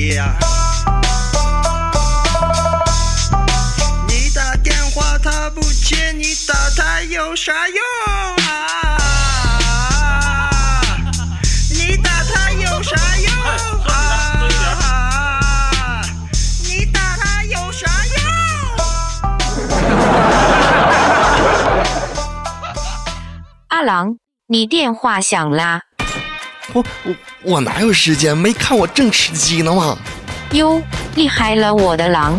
机呀、你打电话他不接，你打他有啥用啊？你打他有啥用啊？你打他有啥用？ 阿郎，你电话响啦。 我哪有时间？没看我正吃鸡呢吗？ 哟，厉害了我的狼！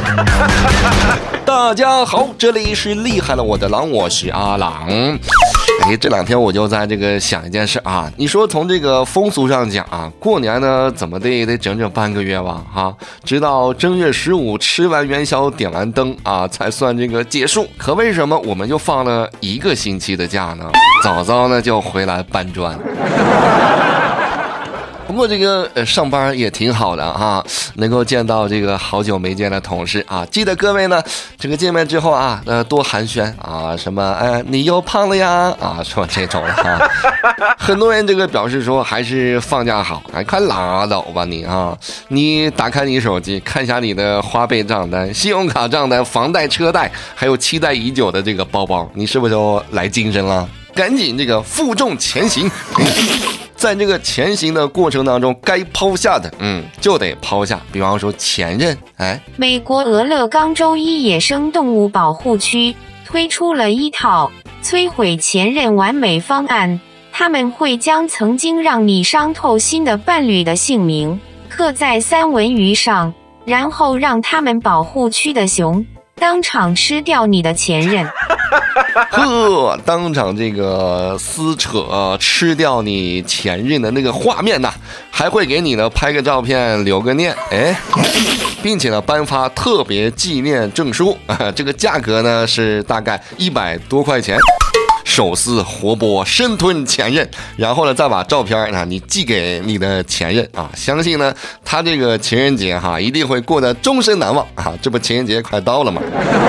大家好，这里是厉害了我的狼，我是阿郎。这两天我就在这个想一件事啊，你说从这个风俗上讲啊，过年呢怎么的也得整整半个月吧哈，直到正月15吃完元宵点完灯啊，才算这个结束。可为什么我们就放了1个星期的假呢？早早呢就回来搬砖。不过这个上班也挺好的哈，能够见到这个好久没见的同事啊。记得各位呢，这个见面之后啊，多寒暄啊，什么你又胖了呀啊，说这种啊。很多人这个表示说还是放假好，快拉倒吧你啊！你打开你手机看一下你的花呗账单、信用卡账单、房贷、车贷，还有期待已久的这个包包，你是不是就来精神了？赶紧这个负重前行。在这个前行的过程当中，该抛下的就得抛下，比方说前任。 美国俄勒冈州一野生动物保护区推出了一套摧毁前任完美方案，他们会将曾经让你伤透心的伴侣的姓名刻在三文鱼上，然后让他们保护区的熊当场吃掉你的前任。 当场这个撕扯吃掉你前任的那个画面呢，还会给你呢拍个照片留个念，并且呢颁发特别纪念证书，这个价格呢是大概100多块钱。手撕活剥生吞前任，然后呢再把照片你寄给你的前任啊，相信呢他这个情人节一定会过得终身难忘啊！这不情人节快到了吗？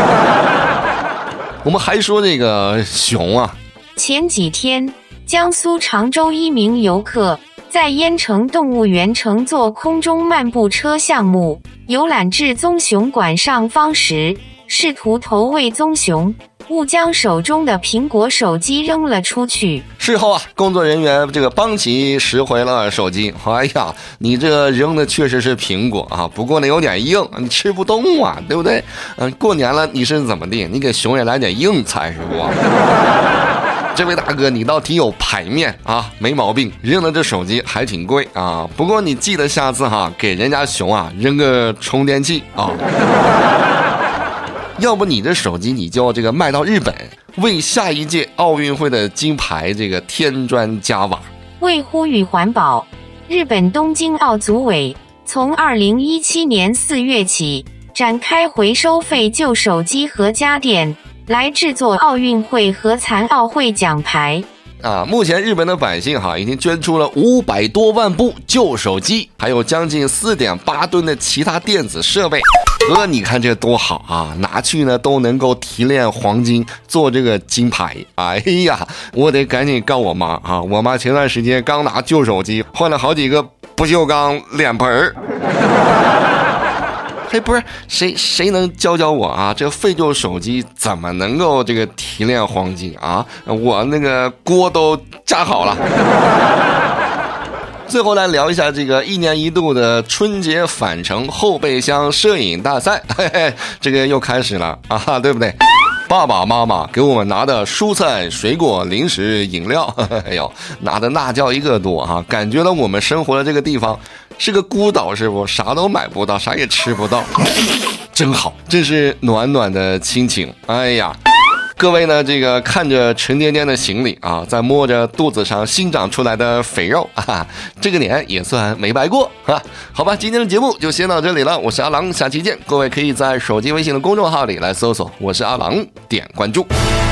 我们还说这个熊啊， 前几天江苏常州一名游客在淹城动物园乘坐空中漫步车项目游览至棕熊馆上方时，试图投喂棕熊，误将手中的苹果手机扔了出去。 事后工作人员这个帮其拾回了手机。哎呀，你这扔的确实是苹果啊，不过呢有点硬，你吃不动啊，对不对？过年了你是怎么地？你给熊也来点硬菜是不？这位大哥，你倒挺有排面啊，没毛病，扔的这手机还挺贵啊。不过你记得下次给人家熊扔个充电器啊。要不你的手机你就这个卖到日本，为下一届奥运会的金牌这个添砖加瓦。 为呼吁环保，日本东京奥组委从2017年4月起展开回收废旧手机和家电，来制作奥运会和残奥会奖牌。 目前日本的百姓已经捐出了500多万部旧手机，还有将近4.8吨的其他电子设备。你看这多好啊，拿去呢都能够提炼黄金做这个金牌。哎呀，我得赶紧告我妈啊！我妈前段时间刚拿旧手机换了好几个不锈钢脸盆儿。不是谁能教我啊？这废旧手机怎么能够这个提炼黄金啊？我那个锅都炸好了。最后来聊一下这个1年1度的春节返程后备箱摄影大赛，这个又开始了啊，对不对？爸爸妈妈给我们拿的蔬菜、水果、零食、饮料，拿的那叫一个多啊！感觉到我们生活的这个地方是个孤岛，是不？啥都买不到，啥也吃不到，真好，真是暖暖的亲情。哎呀！各位呢，这个看着沉甸甸的行李啊，在摸着肚子上新长出来的肥肉啊，这个年也算没白过啊。好吧，今天的节目就先到这里了，我是阿郎，下期见。各位可以在手机微信的公众号里来搜索我是阿郎，点关注。